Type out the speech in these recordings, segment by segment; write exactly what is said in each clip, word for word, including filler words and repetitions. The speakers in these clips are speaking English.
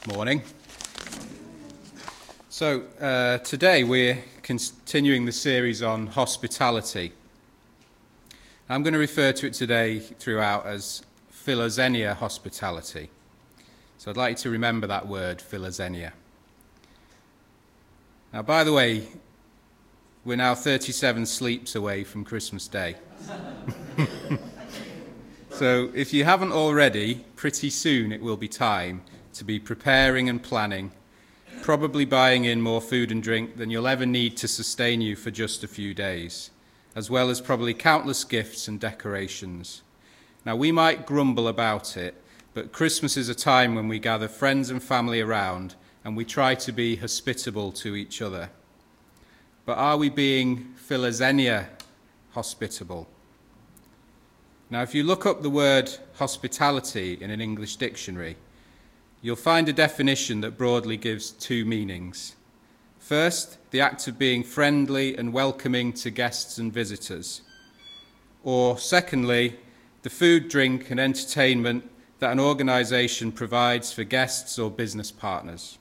Morning. So uh, today we're continuing the series on hospitality. I'm going to refer to it today throughout as philoxenia hospitality. So I'd like you to remember that word, philoxenia. Now, by the way, we're now thirty-seven sleeps away from Christmas Day. So if you haven't already, pretty soon it will be time to be preparing and planning, probably buying in more food and drink than you'll ever need to sustain you for just a few days, as well as probably countless gifts and decorations. Now, we might grumble about it, but Christmas is a time when we gather friends and family around and we try to be hospitable to each other. But are we being philoxenia hospitable? Now, if you look up the word hospitality in an English dictionary, you'll find a definition that broadly gives two meanings. First, the act of being friendly and welcoming to guests and visitors. Or secondly, the food, drink and entertainment that an organisation provides for guests or business partners.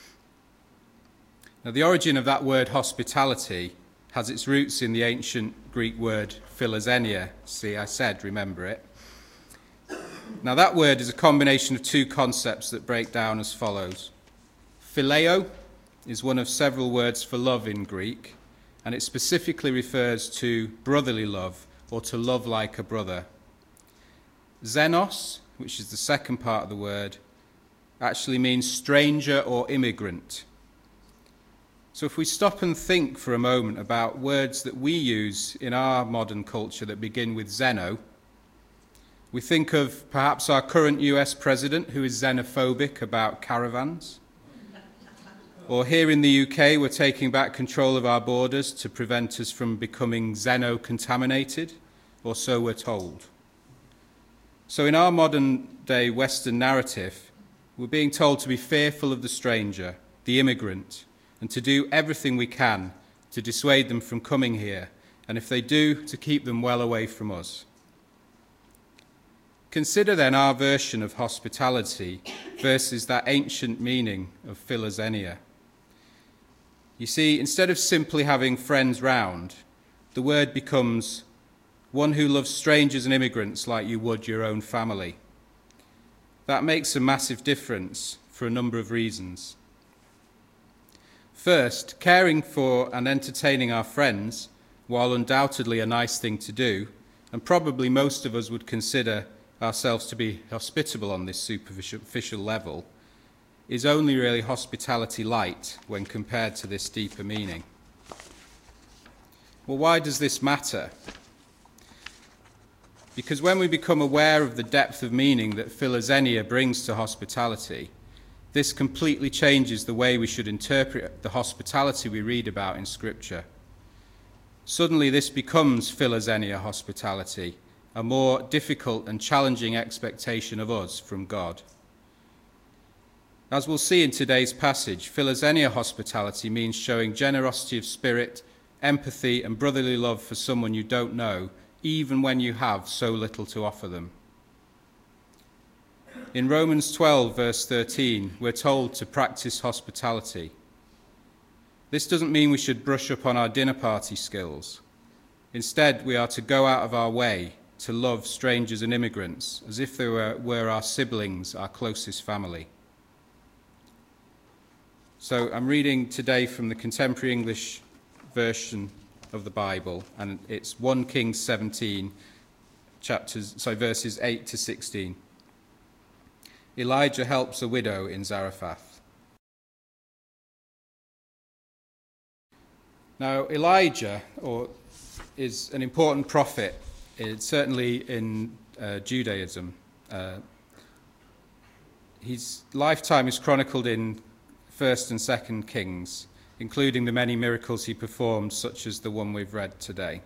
Now, the origin of that word hospitality has its roots in the ancient Greek word philoxenia. See, I said, remember it. Now, that word is a combination of two concepts that break down as follows. Phileo is one of several words for love in Greek, and it specifically refers to brotherly love or to love like a brother. Xenos, which is the second part of the word, actually means stranger or immigrant. So if we stop and think for a moment about words that we use in our modern culture that begin with xeno, we think of perhaps our current U S president who is xenophobic about caravans. Or here in the U K, we're taking back control of our borders to prevent us from becoming xeno-contaminated, or so we're told. So in our modern-day Western narrative, we're being told to be fearful of the stranger, the immigrant, and to do everything we can to dissuade them from coming here, and if they do, to keep them well away from us. Consider then our version of hospitality versus that ancient meaning of philoxenia. You see, instead of simply having friends round, the word becomes one who loves strangers and immigrants like you would your own family. That makes a massive difference for a number of reasons. First, caring for and entertaining our friends, while undoubtedly a nice thing to do, and probably most of us would consider ourselves to be hospitable on this superficial level, is only really hospitality light when compared to this deeper meaning. Well, why does this matter? Because when we become aware of the depth of meaning that philoxenia brings to hospitality, this completely changes the way we should interpret the hospitality we read about in Scripture. Suddenly this becomes philoxenia hospitality, a more difficult and challenging expectation of us from God. As we'll see in today's passage, philoxenia hospitality means showing generosity of spirit, empathy and brotherly love for someone you don't know, even when you have so little to offer them. In Romans twelve, verse thirteen, we're told to practice hospitality. This doesn't mean we should brush up on our dinner party skills. Instead, we are to go out of our way to love strangers and immigrants as if they were, were our siblings, our closest family. So I'm reading today from the Contemporary English version of the Bible, and it's First Kings seventeen, chapters, sorry, verses eight to sixteen. Elijah helps a widow in Zarephath. Now, Elijah or, is an important prophet, it's certainly in uh, Judaism. Uh, his lifetime is chronicled in First and Second Kings, including the many miracles he performed, such as the one we've read today.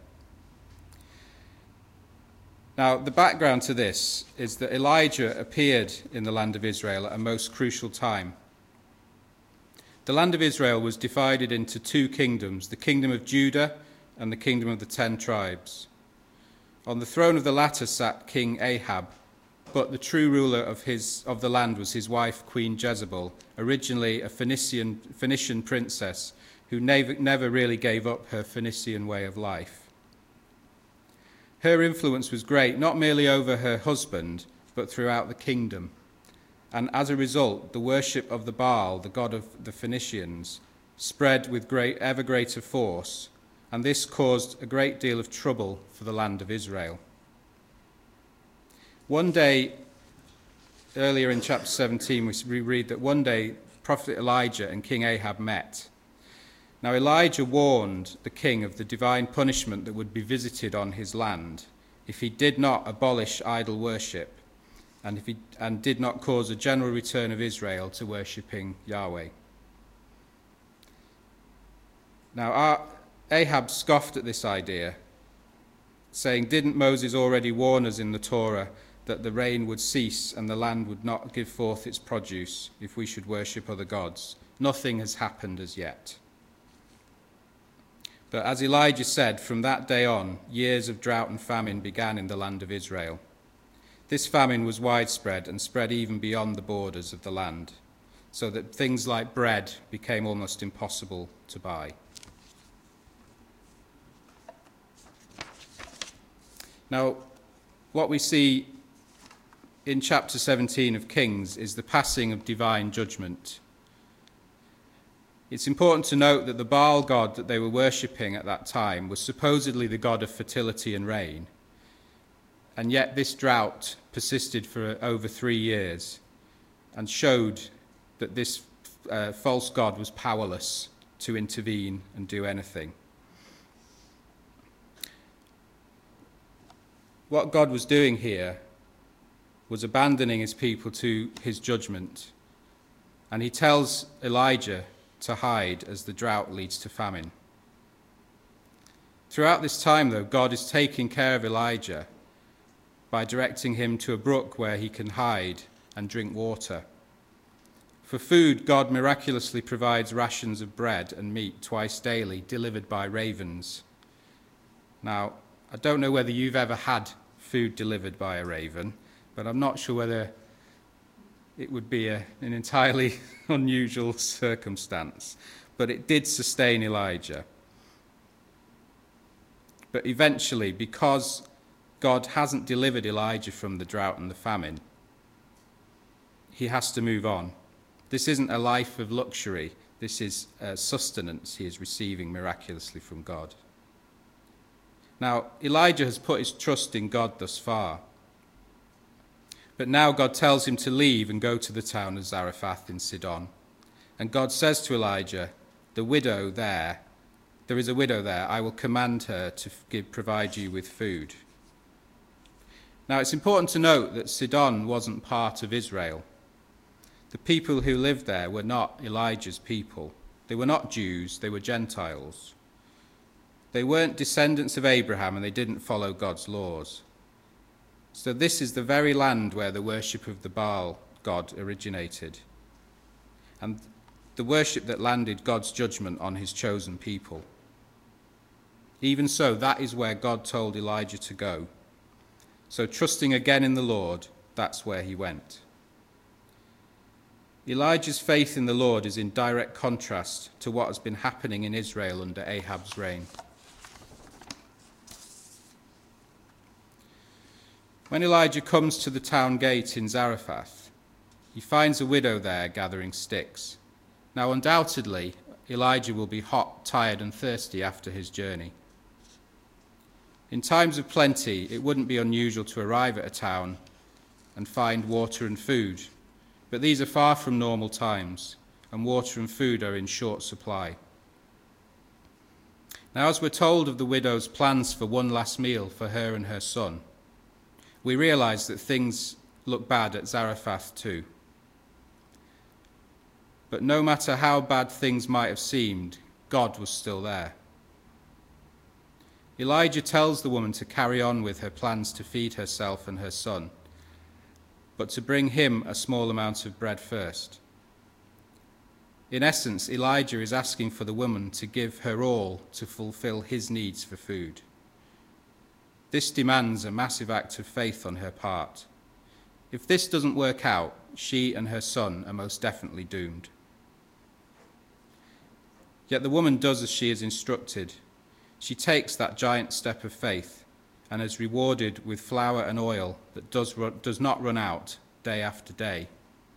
Now, the background to this is that Elijah appeared in the land of Israel at a most crucial time. The land of Israel was divided into two kingdoms, the kingdom of Judah and the kingdom of the ten tribes. On the throne of the latter sat King Ahab, but the true ruler of, his, of the land was his wife, Queen Jezebel, originally a Phoenician, Phoenician princess who never, never really gave up her Phoenician way of life. Her influence was great, not merely over her husband, but throughout the kingdom. And as a result, the worship of the Baal, the god of the Phoenicians, spread with great, ever greater force, and this caused a great deal of trouble for the land of Israel. One day, earlier in chapter seventeen, we read that one day Prophet Elijah and King Ahab met. Now Elijah warned the king of the divine punishment that would be visited on his land if he did not abolish idol worship and, if he, and did not cause a general return of Israel to worshipping Yahweh. Now Ahab scoffed at this idea, saying, "Didn't Moses already warn us in the Torah that the rain would cease and the land would not give forth its produce if we should worship other gods? Nothing has happened as yet." But as Elijah said, from that day on, years of drought and famine began in the land of Israel. This famine was widespread and spread even beyond the borders of the land, so that things like bread became almost impossible to buy. Now, what we see in chapter seventeen of Kings is the passing of divine judgment. It's important to note that the Baal god that they were worshipping at that time was supposedly the god of fertility and rain, and yet this drought persisted for over three years and showed that this uh, false god was powerless to intervene and do anything. What God was doing here was abandoning his people to his judgment, and he tells Elijah to hide as the drought leads to famine. Throughout this time, though, God is taking care of Elijah by directing him to a brook where he can hide and drink water. For food, God miraculously provides rations of bread and meat twice daily, delivered by ravens. Now, I don't know whether you've ever had food delivered by a raven, but I'm not sure whether it would be a, an entirely unusual circumstance. But it did sustain Elijah. But eventually, because God hasn't delivered Elijah from the drought and the famine, he has to move on. This isn't a life of luxury. This is uh, sustenance he is receiving miraculously from God. Now, Elijah has put his trust in God thus far. But now God tells him to leave and go to the town of Zarephath in Sidon. And God says to Elijah, the widow there, there is a widow there, I will command her to give, provide you with food. Now it's important to note that Sidon wasn't part of Israel. The people who lived there were not Elijah's people. They were not Jews, they were Gentiles. They weren't descendants of Abraham and they didn't follow God's laws. So this is the very land where the worship of the Baal god originated, and the worship that landed God's judgment on his chosen people. Even so, that is where God told Elijah to go. So trusting again in the Lord, that's where he went. Elijah's faith in the Lord is in direct contrast to what has been happening in Israel under Ahab's reign. When Elijah comes to the town gate in Zarephath, he finds a widow there gathering sticks. Now, undoubtedly, Elijah will be hot, tired, and thirsty after his journey. In times of plenty, it wouldn't be unusual to arrive at a town and find water and food, but these are far from normal times, and water and food are in short supply. Now, as we're told of the widow's plans for one last meal for her and her son, we realize that things look bad at Zarephath too. But no matter how bad things might have seemed, God was still there. Elijah tells the woman to carry on with her plans to feed herself and her son, but to bring him a small amount of bread first. In essence, Elijah is asking for the woman to give her all to fulfill his needs for food. This demands a massive act of faith on her part. If this doesn't work out, she and her son are most definitely doomed. Yet the woman does as she is instructed. She takes that giant step of faith and is rewarded with flour and oil that does, does not run out day after day.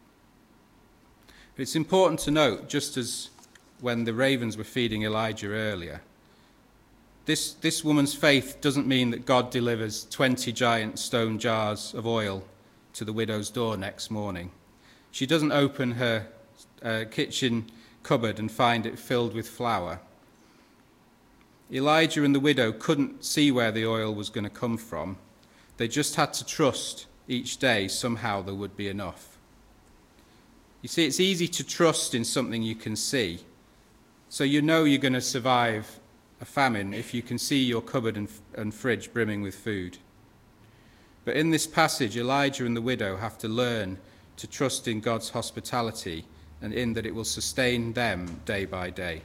It's important to note, just as when the ravens were feeding Elijah earlier, this, this woman's faith doesn't mean that God delivers twenty giant stone jars of oil to the widow's door next morning. She doesn't open her uh, kitchen cupboard and find it filled with flour. Elijah and the widow couldn't see where the oil was going to come from. They just had to trust each day somehow there would be enough. You see, it's easy to trust in something you can see. So you know you're going to survive a famine if you can see your cupboard and, and fridge brimming with food. But in this passage, Elijah and the widow have to learn to trust in God's hospitality and in that it will sustain them day by day.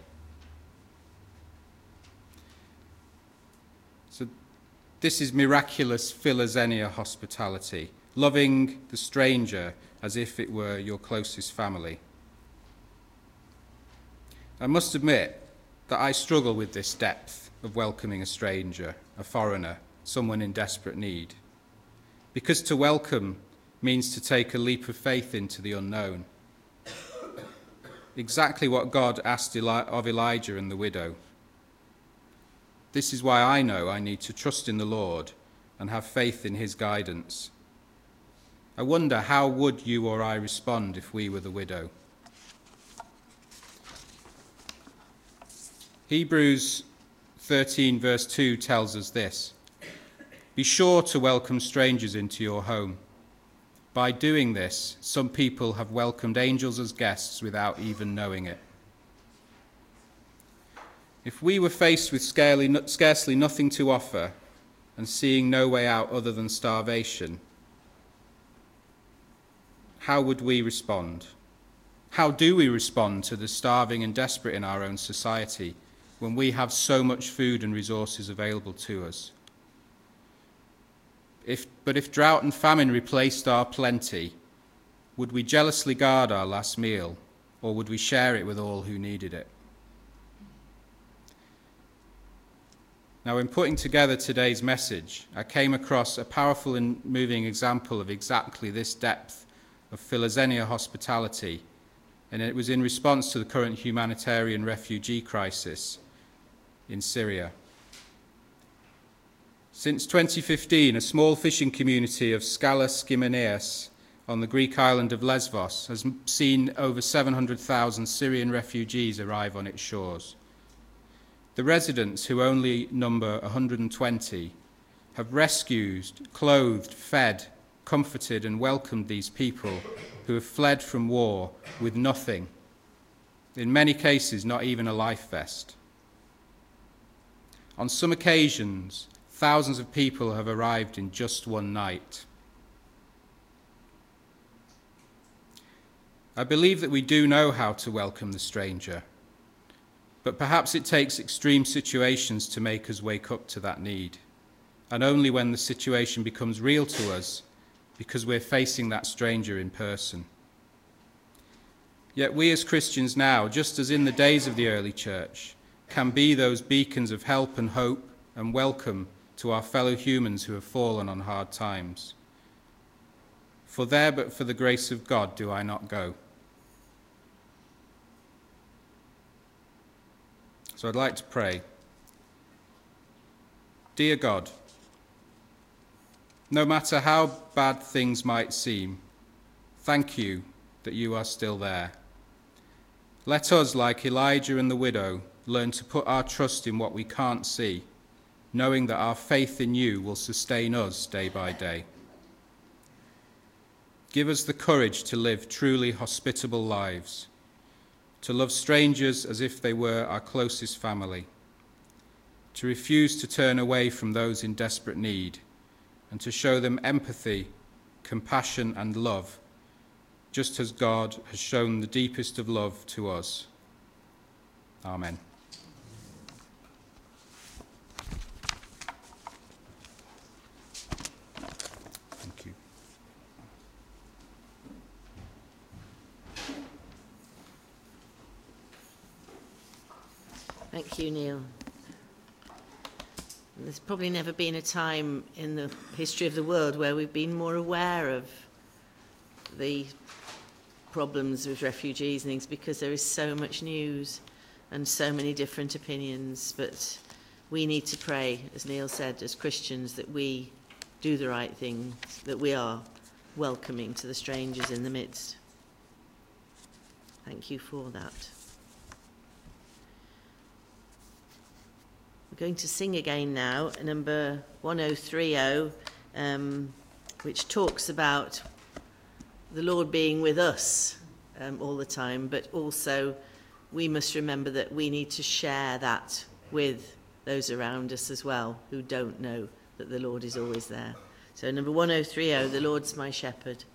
So this is miraculous philoxenia hospitality, loving the stranger as if it were your closest family. I must admit that I struggle with this depth of welcoming a stranger, a foreigner, someone in desperate need. Because to welcome means to take a leap of faith into the unknown. Exactly what God asked Eli- of Elijah and the widow. This is why I know I need to trust in the Lord and have faith in his guidance. I wonder, how would you or I respond if we were the widow? Hebrews thirteen verse two tells us this: be sure to welcome strangers into your home. By doing this, some people have welcomed angels as guests without even knowing it. If we were faced with scarcely nothing to offer and seeing no way out other than starvation, how would we respond? How do we respond to the starving and desperate in our own society when we have so much food and resources available to us? If, but if drought and famine replaced our plenty, would we jealously guard our last meal, or would we share it with all who needed it? Now, in putting together today's message, I came across a powerful and moving example of exactly this depth of philoxenia hospitality, and it was in response to the current humanitarian refugee crisis in Syria. Since twenty fifteen, a small fishing community of Skala Skimeneas on the Greek island of Lesvos has seen over seven hundred thousand Syrian refugees arrive on its shores. The residents, who only number one hundred twenty, have rescued, clothed, fed, comforted and welcomed these people who have fled from war with nothing, in many cases not even a life vest. On some occasions, thousands of people have arrived in just one night. I believe that we do know how to welcome the stranger, but perhaps it takes extreme situations to make us wake up to that need, and only when the situation becomes real to us because we're facing that stranger in person. Yet we as Christians now, just as in the days of the early church, can be those beacons of help and hope and welcome to our fellow humans who have fallen on hard times. For there, but for the grace of God, do I not go. So I'd like to pray. Dear God, no matter how bad things might seem, thank you that you are still there. Let us, like Elijah and the widow, learn to put our trust in what we can't see, knowing that our faith in you will sustain us day by day. Give us the courage to live truly hospitable lives, to love strangers as if they were our closest family, to refuse to turn away from those in desperate need, and to show them empathy, compassion, and love, just as God has shown the deepest of love to us. Amen. Thank you. Thank you, Neil. There's probably never been a time in the history of the world where we've been more aware of the problems with refugees and things, because there is so much news and so many different opinions. But we need to pray, as Neil said, as Christians, that we do the right thing, that we are welcoming to the strangers in the midst. Thank you for that. We're going to sing again now, number one oh three oh, um, which talks about the Lord being with us um, all the time, but also we must remember that we need to share that with those around us as well, who don't know that the Lord is always there. So number one oh three oh, The Lord's My Shepherd.